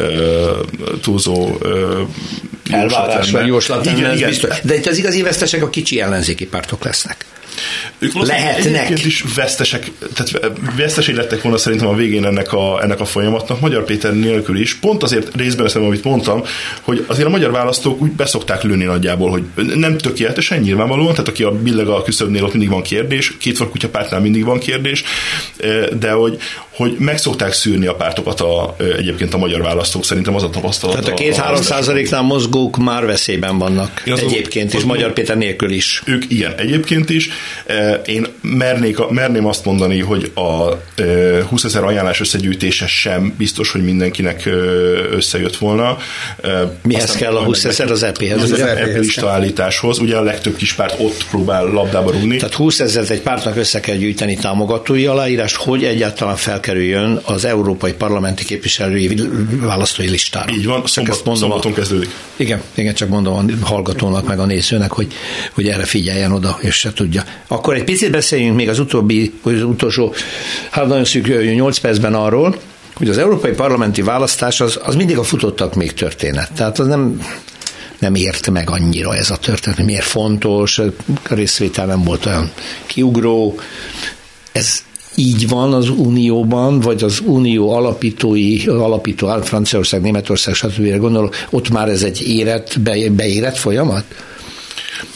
túlzó elvárás vagy jóslat. Igen, igen. De itt az igazi vesztesek a kicsi ellenzéki pártok lesznek. Ők lehetnek. Is vesztesek, tehát veszteség lettek volna szerintem a végén ennek a, ennek a folyamatnak, Magyar Péter nélkül is. Pont azért részben veszem, amit mondtam, hogy azért a magyar választók úgy beszokták lőni nagyjából, hogy nem tökéletesen nyilvánvalóan, tehát aki a billeg a küszöbnél, ott mindig van kérdés, két farkutya pártnál mindig van kérdés, de hogy, hogy meg szokták szűrni a pártokat a, egyébként a magyar választók, szerintem az a tapasztalat. Tehát a két-három százaléknál mozgók már veszélyben vannak. Az egyébként is, Magyar Péter nélkül is. Ők ilyen egyébként is. Én mernék, merném azt mondani, hogy a húszezer ajánlás összegyűjtése sem biztos, hogy mindenkinek összejött volna. Mihez aztán kell a húszezer? Az é pé-hez? Az é pé listaállításhoz. Ugye a legtöbb kis párt ott próbál labdába rúgni. Tehát húszezer egy pártnak össze kell gyűjteni támogatói aláírást, hogy egyáltalán felkerüljön az európai parlamenti képviselői választói listára. Így van, szombat, mondom, szombaton kezdődik. Igen, igen, csak mondom a hallgatónak meg a nézőnek, hogy, hogy erre figyeljen oda, és se tudja. Akkor egy picit beszéljünk még az utóbbi, az utolsó, hát nagyon szűk nyolc percben arról, hogy az európai parlamenti választás az, az mindig a futottak még történet. Tehát az nem, nem ért meg annyira ez a történet, miért fontos, a részvétel nem volt olyan kiugró. Ez így van az Unióban, vagy az Unió alapítói, alapító Franciaország, Németország, stb. Gondolok, ott már ez egy érett, be, beérett folyamat?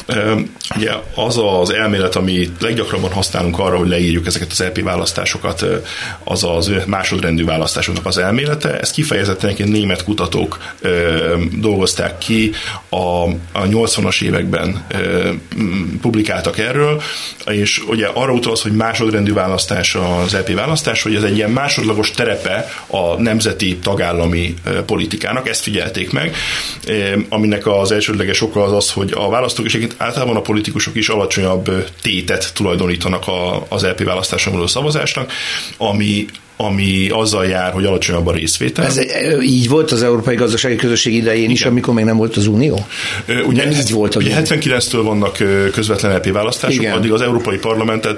Ugye az az elmélet, ami leggyakrabban használunk arra, hogy leírjuk ezeket az é pé választásokat, az az másodrendű választásoknak az elmélete. Ezt kifejezetten egyébként német kutatók dolgozták ki, a, a nyolcvanas években publikáltak erről, és ugye arra utal az, hogy másodrendű választás az é pé választás, hogy ez egy ilyen másodlagos terepe a nemzeti tagállami politikának, ezt figyelték meg, aminek az elsődleges oka az az, hogy a választók és egyébként általában a politikusok is alacsonyabb tétet tulajdonítanak az é pé választáson való szavazásnak, ami ami azzal jár, hogy alacsonyabb a részvétel. Ez így volt az Európai Gazdasági Közösség idején is, igen, amikor még nem volt az Unió? Ugye, nem így volt az ugye Unió. hetvenkilenctől vannak közvetlen é pé választások, igen, addig az Európai Parlamentet,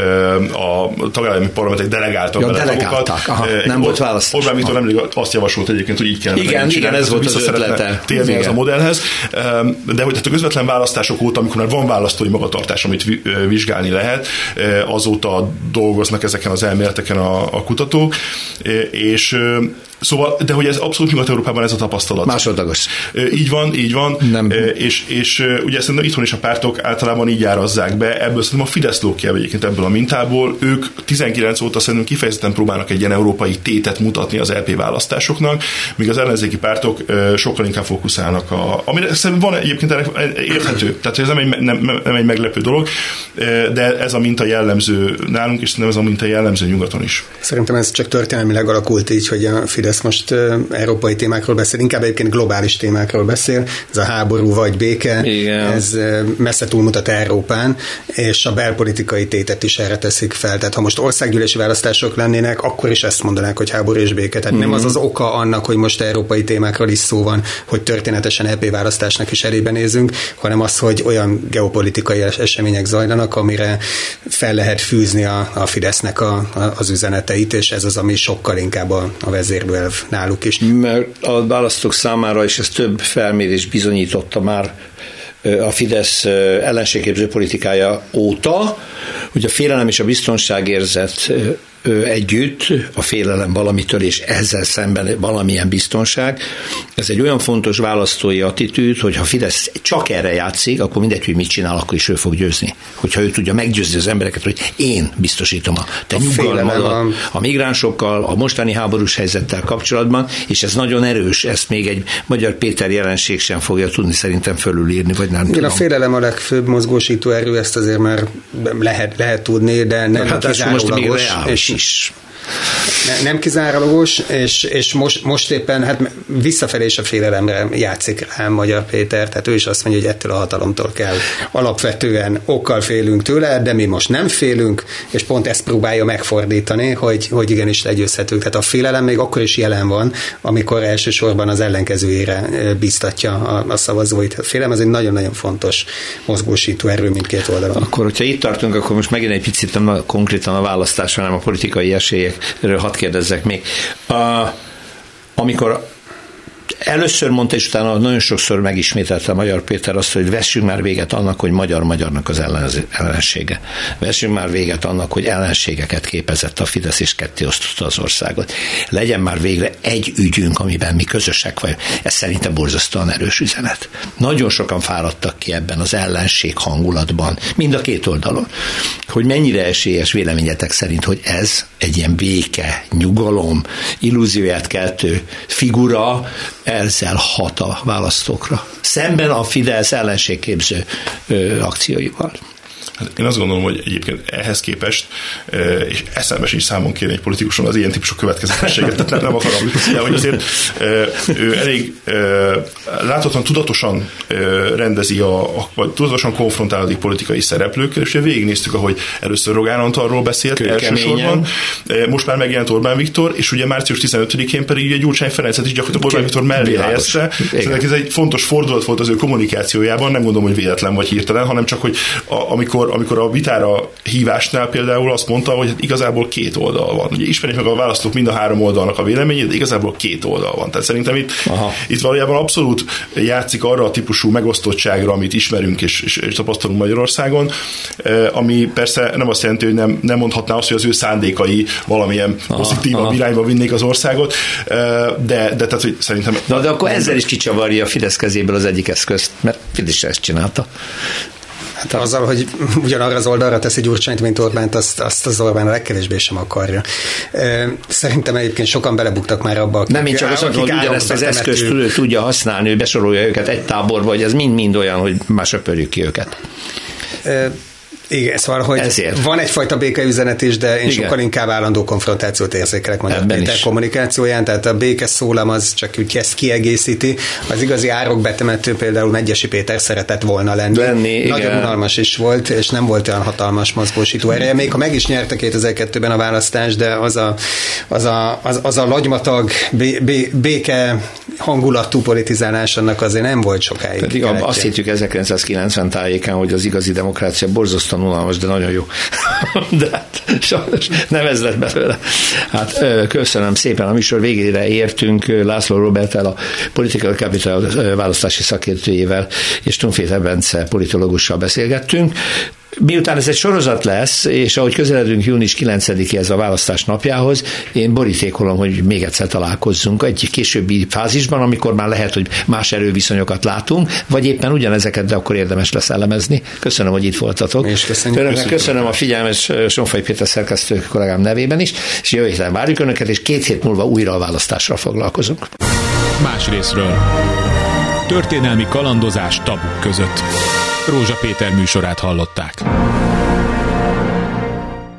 a tagállami parlamentek delegáltak ja, bele delegáltak. Aha, nem Or- volt választás. Orbán Viktor nemrég azt javasolt egyébként, hogy így kellene. Igen, igen, ez volt az ötlete. Térni ez a modellhez. De hogy a közvetlen választások óta, amikor már van választói magatartás, amit vizsgálni lehet, azóta dolgoznak ezeken az elméleteken a, a kutatók, és szóval, de hogy ez abszolút Nyugat-Európában ez a tapasztalat. Másodlagos. Így van, így van, nem. És, és ugye szerintem itthon is a pártok általában így árazzák be, ebből szerintem a Fidesz lóg ki egyébként ebből a mintából. Ők tizenkilenc óta szerintem kifejezetten próbálnak egy ilyen európai tétet mutatni az é pé választásoknak, míg az ellenzéki pártok sokkal inkább fókuszálnak, a, amire szerintem van egyébként érthető, tehát ez nem egy, nem, nem egy meglepő dolog, de ez a minta jellemző nálunk, és szerintem ez a minta jellemző nyugaton is. Szerintem ez csak történelmileg alakult így, hogy a Fidesz most uh, európai témákról beszél, inkább egyébként globális témákról beszél, ez a háború vagy béke, igen, ez uh, messze túlmutat Európán, és a belpolitikai tétet is erre teszik fel. Tehát ha most országgyűlési választások lennének, akkor is ezt mondanák, hogy háború és béke. Tehát mm-hmm. nem az az oka annak, hogy most európai témákról is szó van, hogy történetesen é pé választásnak is elébe nézünk, hanem az, hogy olyan geopolitikai események zajlanak, amire fel lehet fűzni a, a Fidesznek a, a, az üzeneteit, és ez az, ami sokkal inkább a, a vezérlőelv náluk is. Mert a választók számára, és ez több felmérés bizonyította már a Fidesz ellenségképző politikája óta, hogy a félelem és a biztonságérzet együtt, a félelem valamitől, és ezzel szemben valamilyen biztonság. Ez egy olyan fontos választói attitűd, hogy ha Fidesz csak erre játszik, akkor mindegy, hogy mit csinál, akkor is ő fog győzni. Hogyha ő tudja meggyőzni az embereket, hogy én biztosítom a te nyugalmadat a... a migránsokkal, a mostani háborús helyzettel kapcsolatban, és ez nagyon erős, ezt még egy Magyar Péter jelenség sem fogja tudni szerintem fölülírni, vagy nem Igen, tudom. A félelem a legfőbb mozgósító erő, ezt azért már lehet, lehet tudni, de nem hát kizárólagos. És is. Ne, nem kizárólagos, és, és most, most éppen hát visszafelé is a félelemre játszik rá Magyar Péter, tehát ő is azt mondja, hogy ettől a hatalomtól kell. Alapvetően okkal félünk tőle, de mi most nem félünk, és pont ezt próbálja megfordítani, hogy, hogy igenis legyőzhetők. Tehát a félelem még akkor is jelen van, amikor elsősorban az ellenkezőjére bíztatja a, a szavazóit. A félelem az egy nagyon-nagyon fontos mozgósító erő mindkét oldalon. Akkor, hogyha itt tartunk, akkor most megint egy picit nem konkrétan a választás, hanem a politikai esélyek. Erről hadd kérdezzek még. A, amikor először mondta, és utána nagyon sokszor megismételte Magyar Péter azt, hogy vessünk már véget annak, hogy magyar-magyarnak az ellensége. Vessünk már véget annak, hogy ellenségeket képezett a Fidesz, és ketté osztotta az országot. Legyen már végre egy ügyünk, amiben mi közösek vagyunk. Ez szerintem borzasztóan erős üzenet. Nagyon sokan fáradtak ki ebben az ellenség hangulatban, mind a két oldalon. Hogy mennyire esélyes véleményetek szerint, hogy ez egy ilyen béke, nyugalom, illúzióját keltő figura, ezzel hat a választókra. Szemben a Fidesz ellenségképző ö, akcióival. Én azt gondolom, hogy egyébként ehhez képest, és eszembe sincs számon kérni egy politikuson az ilyen típusú következetességet, tehát nem, nem akarom, de hogy azért ő elég láthatóan tudatosan rendezi, a, vagy tudatosan konfrontálódik politikai szereplőkkel, és végignéztük, ahogy először Rogán Antalról beszélt elsősorban, most már megjelent Orbán Viktor, és ugye március tizenötödikén pedig ugye Gyurcsány Ferencet is gyakorlatilag Orbán Viktor mellé helyezte. Szerintem ez egy fontos fordulat volt az ő kommunikációjában, nem gondolom, hogy véletlen vagy hirtelen, hanem csak, hogy a, amikor amikor, amikor a vitára hívásnál például azt mondta, hogy igazából két oldal van. Ugye ismerik meg a választók mind a három oldalnak a véleményét, de igazából két oldal van. Tehát szerintem itt, itt valójában abszolút játszik arra a típusú megosztottságra, amit ismerünk és, és, és tapasztalunk Magyarországon, ami persze nem azt jelenti, hogy nem, nem mondhatná azt, hogy az ő szándékai valamilyen pozitívabb irányba vinnék az országot, de, de tehát, hogy szerintem... Na, de akkor ezzel is kicsavarja a Fidesz kezéből az egyik eszközt, mert Fidesz ezt csinálta. Hát azzal, hogy ugyanarra az oldalra teszi Gyurcsányt, mint Orbánt, azt, azt az Orbán a legkevésbé sem akarja. Szerintem egyébként sokan belebuktak már abba, akik... Nem, én csak azt mondom, hogy ugyanezt az eszközt tudja használni, ő besorolja őket egy táborba, hogy ez mind-mind olyan, hogy már söpörjük ki őket. Igen, szóval, hogy Ezért. van egyfajta békeüzenet is, de én Igen. sokkal inkább állandó konfrontációt érzékelek Magyar Péter kommunikációján, tehát a béke szólam az csak úgy ezt kiegészíti. Az igazi árokbetemető például Medgyessy Péter szeretett volna lenni. lenni Nagyon unalmas is volt, és nem volt olyan hatalmas mozgósító ereje. Még ha meg is nyerte kétezer-kettőben a választást, de az a, az a, az, az a lagymatag bé, bé, béke hangulatú politizálás annak azért nem volt sokáig. Pedig azt hittük ezerkilencszázkilencven tájéken, hogy az igazi demokrácia borzasztóan unalmas, de nagyon jó. De hát sajnos nem ez lett belőle. Hát köszönöm szépen, a műsor végére értünk. László Roberttel, a Political Capital választási szakértőjével és Tunféter Bence politológussal beszélgettünk. Miután ez egy sorozat lesz, és ahogy közeledünk június kilencedikéhez a választás napjához, én borítékolom, hogy még egyszer találkozzunk egy későbbi fázisban, amikor már lehet, hogy más erőviszonyokat látunk, vagy éppen ugyanezeket, de akkor érdemes lesz elemezni. Köszönöm, hogy itt voltatok. És köszönjük. Önöknek köszönöm a figyelmes Sonfai Péter szerkesztő kollégám nevében is, és jövő héten várjuk Önöket, és két hét múlva újra a választással foglalkozunk. Más részről. Történelmi kalandozás tabuk között. Rózsa Péter műsorát hallották.